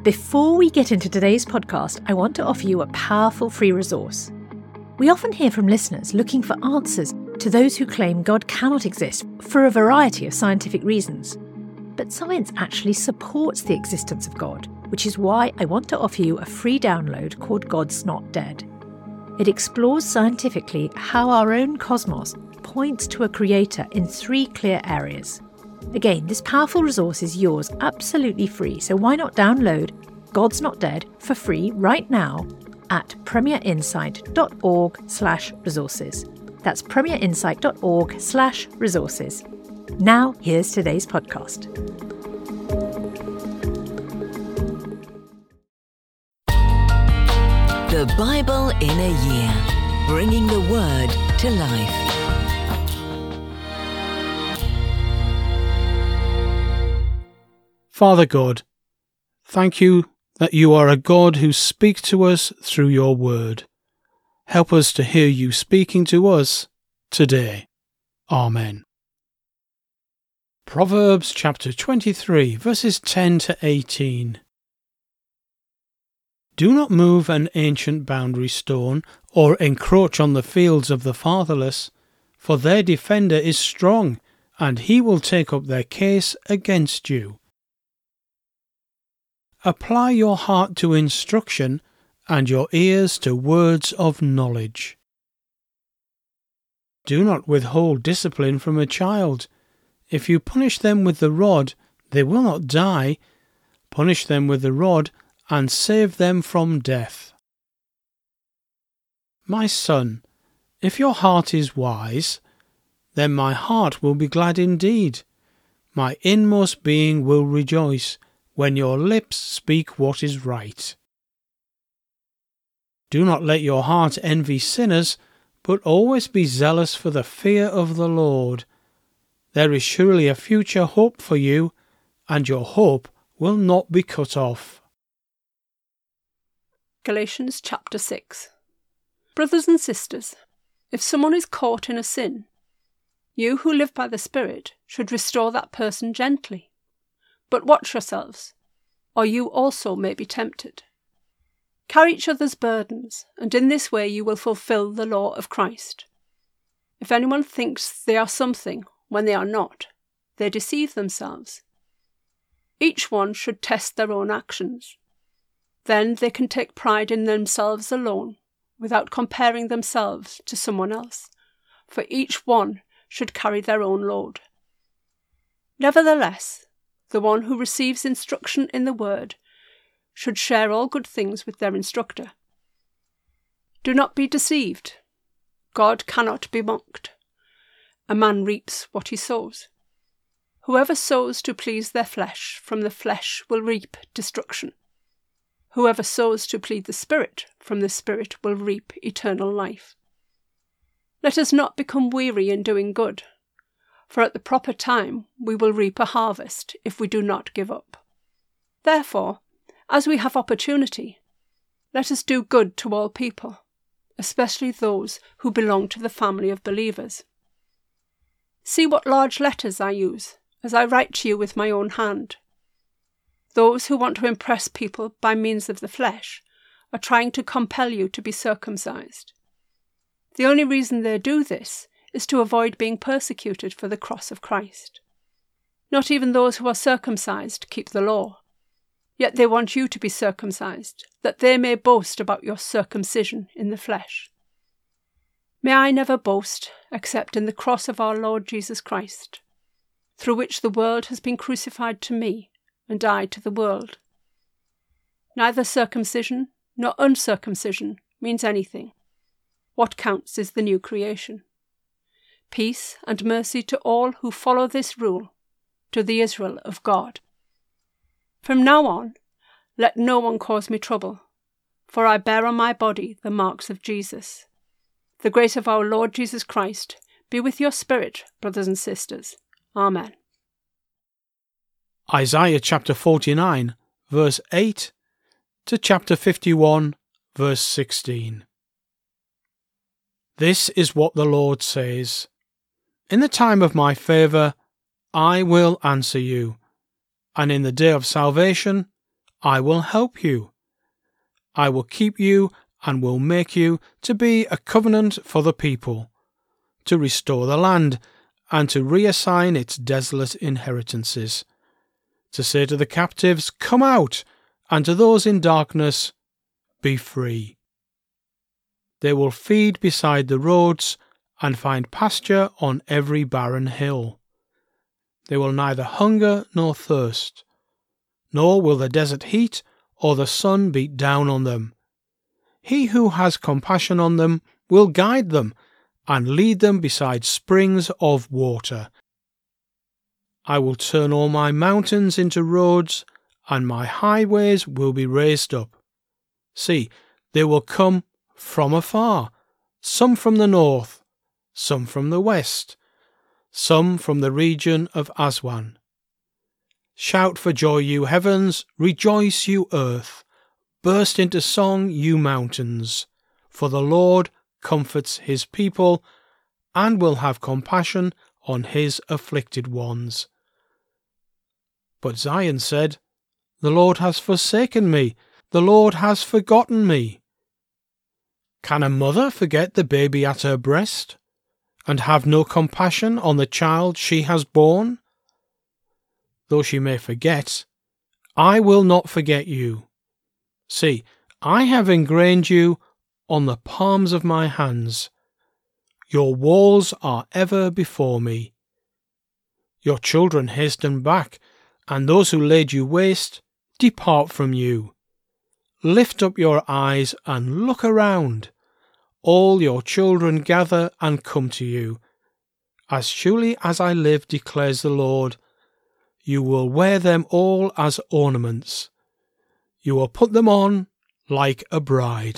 Before we get into today's podcast, I want to offer you a powerful free resource. We often hear from listeners looking for answers to those who claim God cannot exist for a variety of scientific reasons. But science actually supports the existence of God, which is why I want to offer you a free download called God's Not Dead. It explores scientifically how our own cosmos points to a creator in 3 clear areas. Again, this powerful resource is yours absolutely free, so why not download God's Not Dead for free right now at premierinsight.org/resources. That's premierinsight.org/resources. Now, here's today's podcast. The Bible in a Year, bringing the Word to life. Father God, thank you that you are a God who speaks to us through your word. Help us to hear you speaking to us today. Amen. Proverbs chapter 23, verses 10 to 18. Do not move an ancient boundary stone or encroach on the fields of the fatherless, for their defender is strong, and he will take up their case against you. Apply your heart to instruction and your ears to words of knowledge. Do not withhold discipline from a child. If you punish them with the rod, they will not die. Punish them with the rod and save them from death. My son, if your heart is wise, then my heart will be glad indeed. My inmost being will rejoice when your lips speak what is right. Do not let your heart envy sinners, but always be zealous for the fear of the Lord. There is surely a future hope for you, and your hope will not be cut off. Galatians chapter 6. Brothers and sisters, if someone is caught in a sin, you who live by the Spirit should restore that person gently. But watch yourselves, or you also may be tempted. Carry each other's burdens, and in this way you will fulfill the law of Christ. If anyone thinks they are something when they are not, they deceive themselves. Each one should test their own actions. Then they can take pride in themselves alone, without comparing themselves to someone else, for each one should carry their own load. Nevertheless, the one who receives instruction in the word should share all good things with their instructor. Do not be deceived. God cannot be mocked. A man reaps what he sows. Whoever sows to please their flesh, from the flesh will reap destruction. Whoever sows to please the Spirit, from the Spirit will reap eternal life. Let us not become weary in doing good, for at the proper time we will reap a harvest if we do not give up. Therefore, as we have opportunity, let us do good to all people, especially those who belong to the family of believers. See what large letters I use as I write to you with my own hand. Those who want to impress people by means of the flesh are trying to compel you to be circumcised. The only reason they do this is to avoid being persecuted for the cross of Christ. Not even those who are circumcised keep the law. Yet they want you to be circumcised, that they may boast about your circumcision in the flesh. May I never boast except in the cross of our Lord Jesus Christ, through which the world has been crucified to me, and I to the world. Neither circumcision nor uncircumcision means anything. What counts is the new creation. Peace and mercy to all who follow this rule, to the Israel of God. From now on, let no one cause me trouble, for I bear on my body the marks of Jesus. The grace of our Lord Jesus Christ be with your spirit, brothers and sisters. Amen. Isaiah chapter 49, verse 8 to chapter 51, verse 16. This is what the Lord says. In the time of my favour, I will answer you, and in the day of salvation, I will help you. I will keep you and will make you to be a covenant for the people, to restore the land and to reassign its desolate inheritances, to say to the captives, Come out, and to those in darkness, Be free. They will feed beside the roads and find pasture on every barren hill. They will neither hunger nor thirst, nor will the desert heat or the sun beat down on them. He who has compassion on them will guide them and lead them beside springs of water. I will turn all my mountains into roads, and my highways will be raised up. See, they will come from afar, some from the north, some from the west, some from the region of Aswan. Shout for joy, you heavens, rejoice, you earth, burst into song, you mountains, for the Lord comforts his people and will have compassion on his afflicted ones. But Zion said, The Lord has forsaken me, the Lord has forgotten me. Can a mother forget the baby at her breast, and have no compassion on the child she has borne? Though she may forget, I will not forget you. See, I have engrained you on the palms of my hands. Your walls are ever before me. Your children hasten back, and those who laid you waste depart from you. Lift up your eyes and look around. All your children gather and come to you. As surely as I live, declares the Lord, you will wear them all as ornaments. You will put them on like a bride.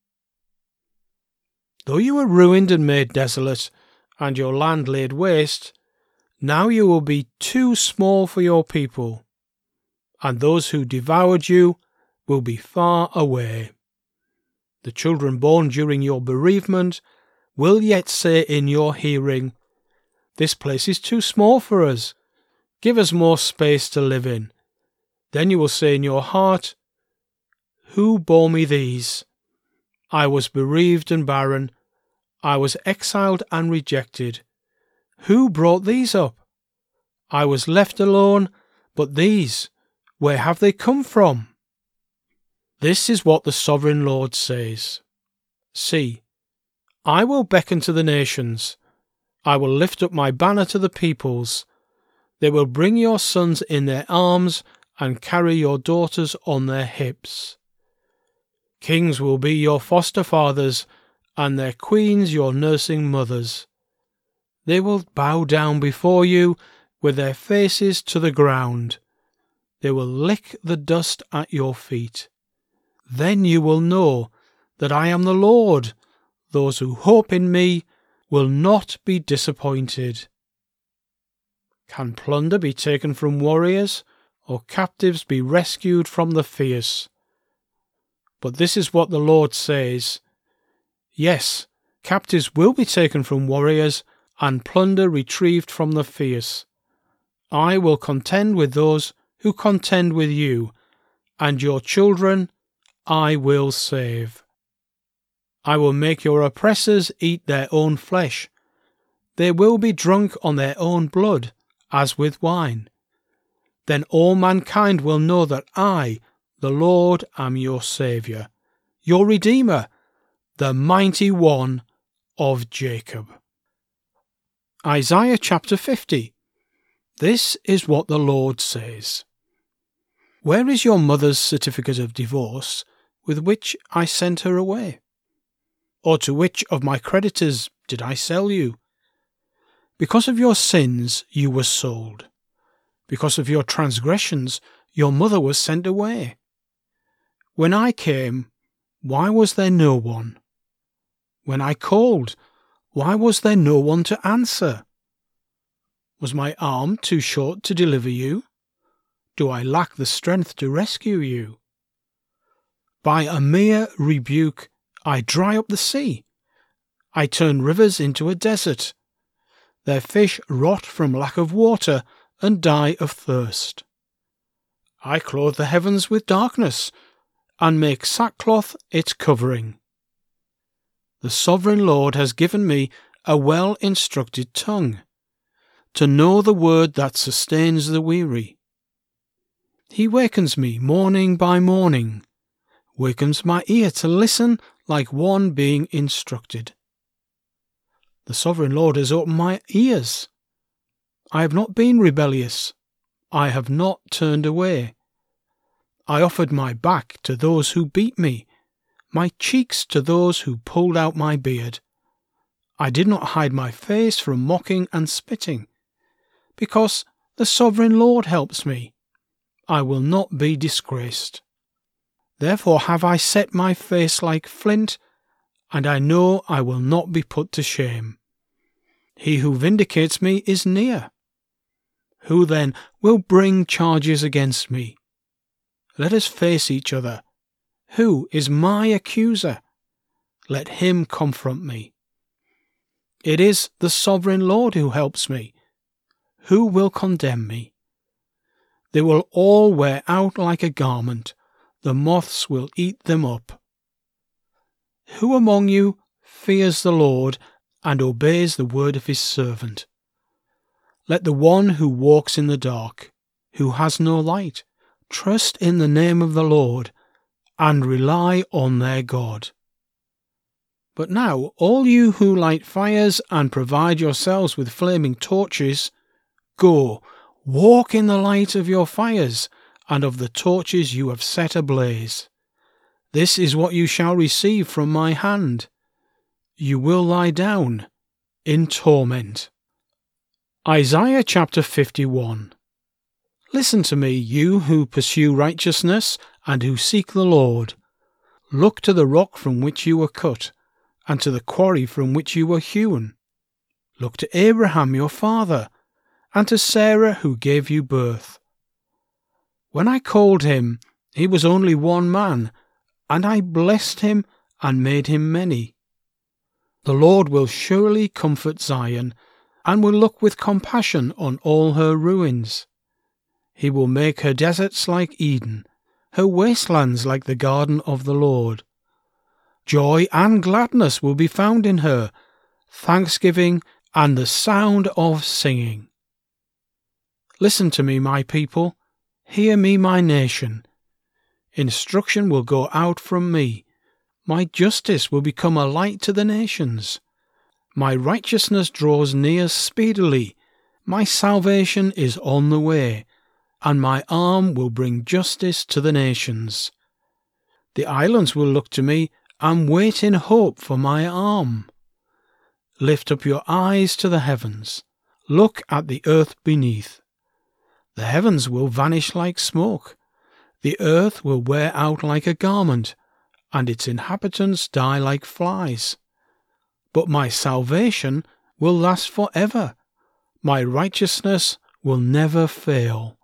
Though you were ruined and made desolate, and your land laid waste, now you will be too small for your people, and those who devoured you will be far away. The children born during your bereavement will yet say in your hearing, This place is too small for us. Give us more space to live in. Then you will say in your heart, Who bore me these? I was bereaved and barren. I was exiled and rejected. Who brought these up? I was left alone, but these, where have they come from? This is what the Sovereign Lord says. See, I will beckon to the nations. I will lift up my banner to the peoples. They will bring your sons in their arms and carry your daughters on their hips. Kings will be your foster fathers, and their queens your nursing mothers. They will bow down before you with their faces to the ground. They will lick the dust at your feet. Then you will know that I am the Lord. Those who hope in me will not be disappointed. Can plunder be taken from warriors, or captives be rescued from the fierce? But this is what the Lord says. Yes, captives will be taken from warriors, and plunder retrieved from the fierce. I will contend with those who contend with you, and your children I will save. I will make your oppressors eat their own flesh. They will be drunk on their own blood, as with wine. Then all mankind will know that I, the Lord, am your Saviour, your Redeemer, the Mighty One of Jacob. Isaiah chapter 50. This is what the Lord says. Where is your mother's certificate of divorce with which I sent her away? Or to which of my creditors did I sell you? Because of your sins you were sold. Because of your transgressions your mother was sent away. When I came, why was there no one? When I called, why was there no one to answer? Was my arm too short to deliver you? Do I lack the strength to rescue you? By a mere rebuke I dry up the sea. I turn rivers into a desert. Their fish rot from lack of water and die of thirst. I clothe the heavens with darkness, and make sackcloth its covering. The sovereign Lord has given me a well-instructed tongue, to know the word that sustains the weary. He wakens me morning by morning, wakens my ear to listen like one being instructed. The sovereign Lord has opened my ears. I have not been rebellious. I have not turned away. I offered my back to those who beat me, my cheeks to those who pulled out my beard. I did not hide my face from mocking and spitting, because the sovereign Lord helps me. I will not be disgraced. Therefore have I set my face like flint, and I know I will not be put to shame. He who vindicates me is near. Who then will bring charges against me? Let us face each other. Who is my accuser? Let him confront me. It is the sovereign Lord who helps me. Who will condemn me? They will all wear out like a garment. The moths will eat them up. Who among you fears the Lord and obeys the word of his servant? Let the one who walks in the dark, who has no light, trust in the name of the Lord and rely on their God. But now, all you who light fires and provide yourselves with flaming torches, go, walk in the light of your fires and of the torches you have set ablaze. This is what you shall receive from my hand. You will lie down in torment. Isaiah chapter 51. Listen to me, you who pursue righteousness and who seek the Lord. Look to the rock from which you were cut, and to the quarry from which you were hewn. Look to Abraham your father, and to Sarah who gave you birth. When I called him, he was only one man, and I blessed him and made him many. The Lord will surely comfort Zion, and will look with compassion on all her ruins. He will make her deserts like Eden, her wastelands like the garden of the Lord. Joy and gladness will be found in her, thanksgiving and the sound of singing. Listen to me, my people. Hear me, my nation. Instruction will go out from me. My justice will become a light to the nations. My righteousness draws near speedily. My salvation is on the way, and my arm will bring justice to the nations. The islands will look to me and wait in hope for my arm. Lift up your eyes to the heavens. Look at the earth beneath. The heavens will vanish like smoke. The earth will wear out like a garment, and its inhabitants die like flies. But my salvation will last forever. My righteousness will never fail.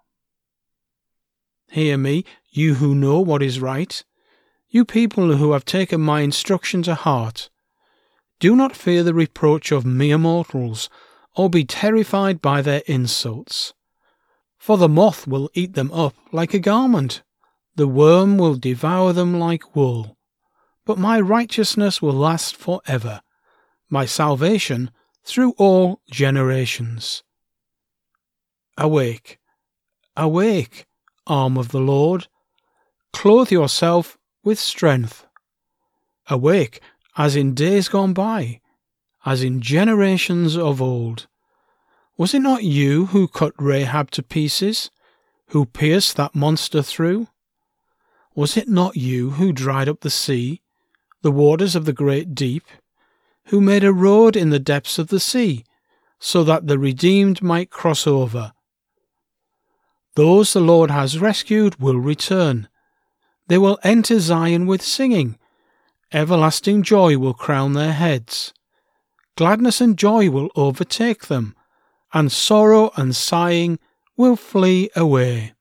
Hear me, you who know what is right, you people who have taken my instruction to heart. Do not fear the reproach of mere mortals, or be terrified by their insults. For the moth will eat them up like a garment, the worm will devour them like wool. But my righteousness will last forever, my salvation through all generations. Awake, awake, arm of the Lord, clothe yourself with strength. Awake, as in days gone by, as in generations of old. Was it not you who cut Rahab to pieces, who pierced that monster through? Was it not you who dried up the sea, the waters of the great deep, who made a road in the depths of the sea, so that the redeemed might cross over? Those the Lord has rescued will return. They will enter Zion with singing. Everlasting joy will crown their heads. Gladness and joy will overtake them, and sorrow and sighing will flee away.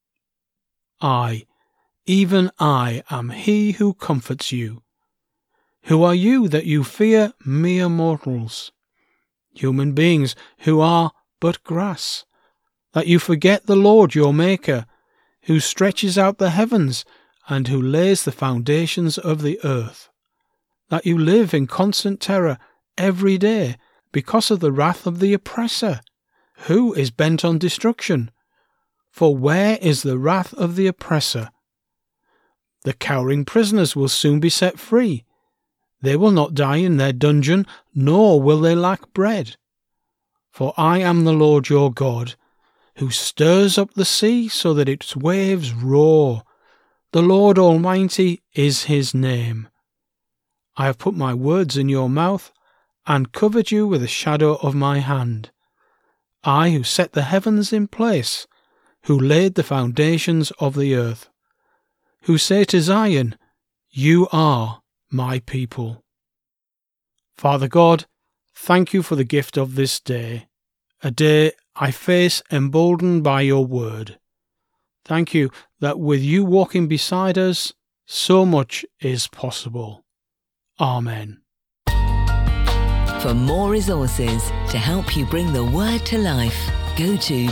I, even I, am he who comforts you. Who are you that you fear mere mortals, human beings who are but grass, that you forget the Lord your Maker, who stretches out the heavens and who lays the foundations of the earth, that you live in constant terror every day because of the wrath of the oppressor, who is bent on destruction. For where is the wrath of the oppressor? The cowering prisoners will soon be set free. They will not die in their dungeon, nor will they lack bread. For I am the Lord your God, who stirs up the sea so that its waves roar. The Lord Almighty is his name. I have put my words in your mouth and covered you with the shadow of my hand. I who set the heavens in place, who laid the foundations of the earth, who say to Zion, you are my people. Father God, thank you for the gift of this day, a day I face emboldened by your word. Thank you that with you walking beside us, so much is possible. Amen. For more resources to help you bring the word to life, go to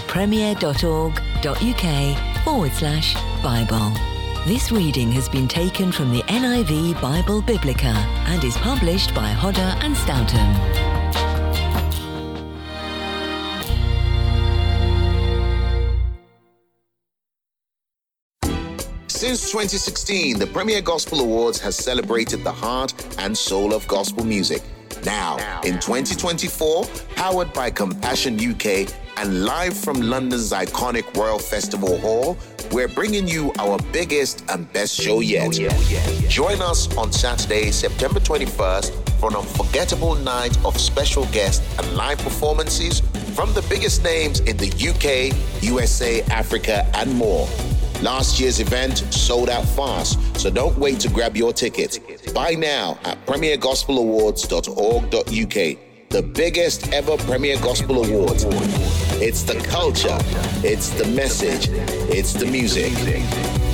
premier.org.uk/Bible. This reading has been taken from the NIV Bible Biblica and is published by Hodder and Stoughton. Since 2016, the Premier Gospel Awards has celebrated the heart and soul of gospel music. Now, in 2024, powered by Compassion UK and live from London's iconic Royal Festival Hall, we're bringing you our biggest and best show yet. Join us on Saturday, September 21st for an unforgettable night of special guests and live performances from the biggest names in the UK, USA, Africa, and more. Last year's event sold out fast, so don't wait to grab your ticket. Buy now at premiergospelawards.org.uk. The biggest ever Premier Gospel Awards. It's the culture, it's the message, it's the music.